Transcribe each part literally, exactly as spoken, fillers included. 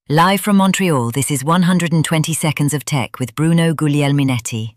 Live from Montreal, this is one hundred twenty Seconds of Tech with Bruno Guglielminetti.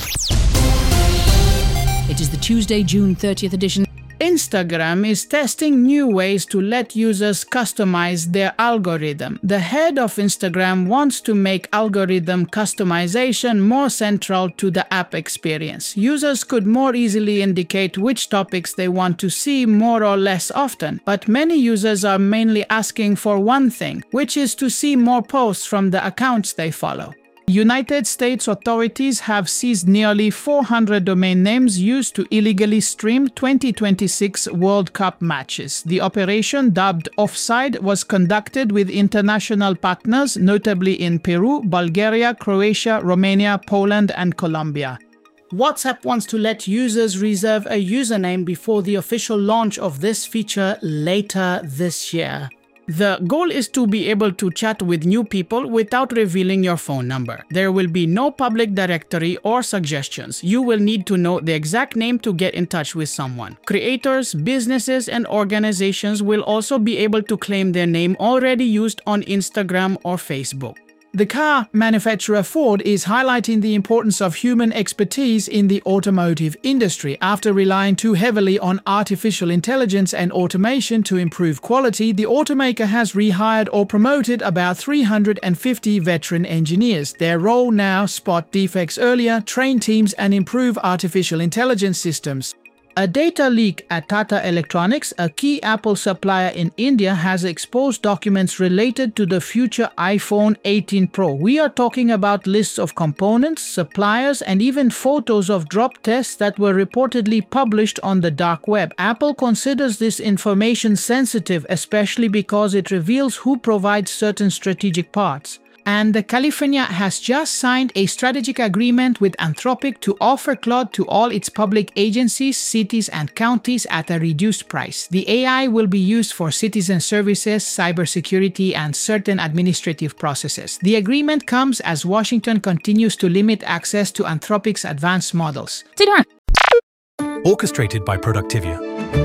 It is the Tuesday, June thirtieth edition. Instagram is testing new ways to let users customize their algorithm. The head of Instagram wants to make algorithm customization more central to the app experience. Users could more easily indicate which topics they want to see more or less often, but many users are mainly asking for one thing, which is to see more posts from the accounts they follow. United States authorities have seized nearly four hundred domain names used to illegally stream twenty twenty-six World Cup matches. The operation, dubbed Offside, was conducted with international partners, notably in Peru, Bulgaria, Croatia, Romania, Poland, and Colombia. WhatsApp wants to let users reserve a username before the official launch of this feature later this year. The goal is to be able to chat with new people without revealing your phone number. There will be no public directory or suggestions. You will need to know the exact name to get in touch with someone. Creators, businesses, and organizations will also be able to claim their name already used on Instagram or Facebook. The car manufacturer Ford is highlighting the importance of human expertise in the automotive industry. After relying too heavily on artificial intelligence and automation to improve quality, the automaker has rehired or promoted about three hundred fifty veteran engineers. Their role now: spot defects earlier, train teams, and improve artificial intelligence systems. A data leak at Tata Electronics, a key Apple supplier in India, has exposed documents related to the future iPhone eighteen Pro. We are talking about lists of components, suppliers, and even photos of drop tests that were reportedly published on the dark web. Apple considers this information sensitive, especially because it reveals who provides certain strategic parts. And California has just signed a strategic agreement with Anthropic to offer Claude to all its public agencies, cities, and counties at a reduced price. The A I will be used for citizen services, cybersecurity, and certain administrative processes. The agreement comes as Washington continues to limit access to Anthropic's advanced models. Orchestrated by Productivia.